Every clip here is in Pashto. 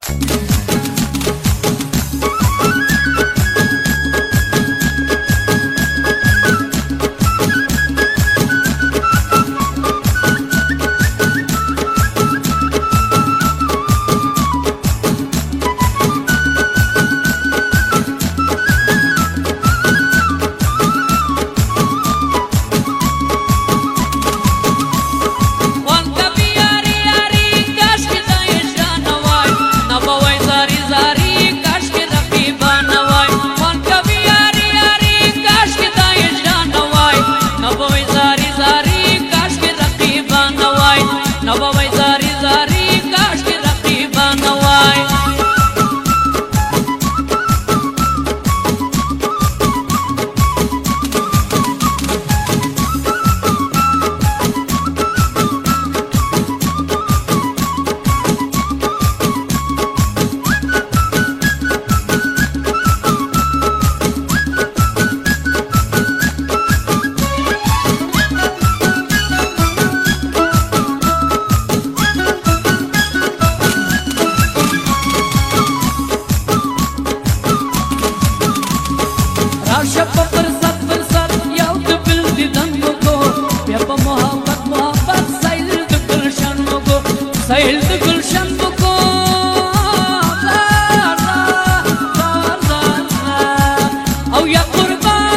سیل د گلشن بکو او یا قربان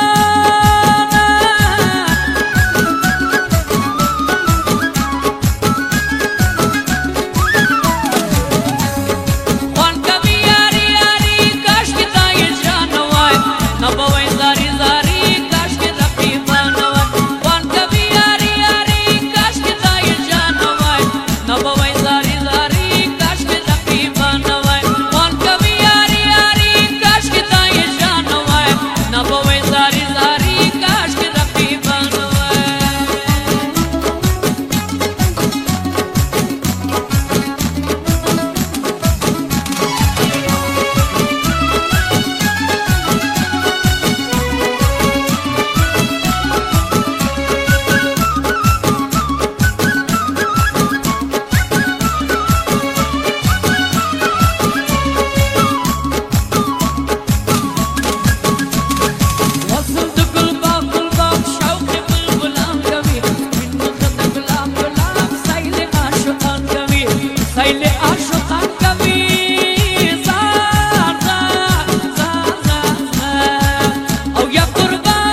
خوان کبھی یاری یاری کاش کی تای جانوای نبوی زاری زاری کاش کی رقیبانوای خوان کبھی یاری یاری کاش کی تای جانوای نبوی زاری زاری کاش کی رقیبانوای خوان کبھی یاری یاری کاش کی تای جانوای نبوی زاری زاری کاش کی رقیبانوای سیل عاشقان کبھی زار زار زار زار او یا قربان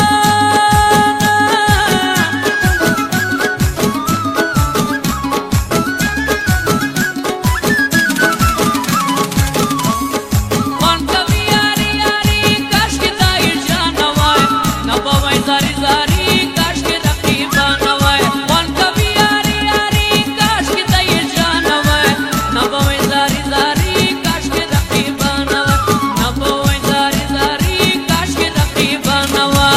خوان کبھی یاری یاری کاش کی تای جانوای نبوی زاری زاری کاش کی رقیبانوای خوان کبھی یاری یاری کاش کی تای نبوی زاری زاری کاش کی رقیبانوای نبوی زاری زاری کاش کی رقیبانوای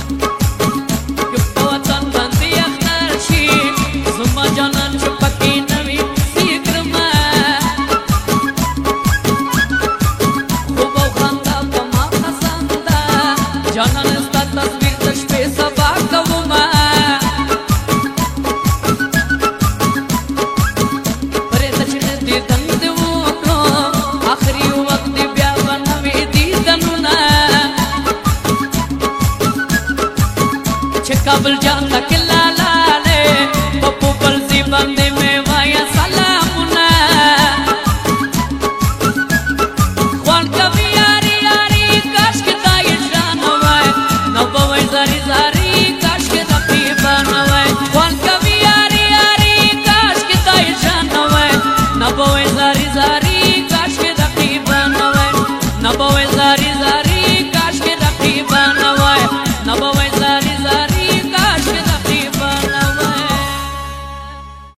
Janan chupaki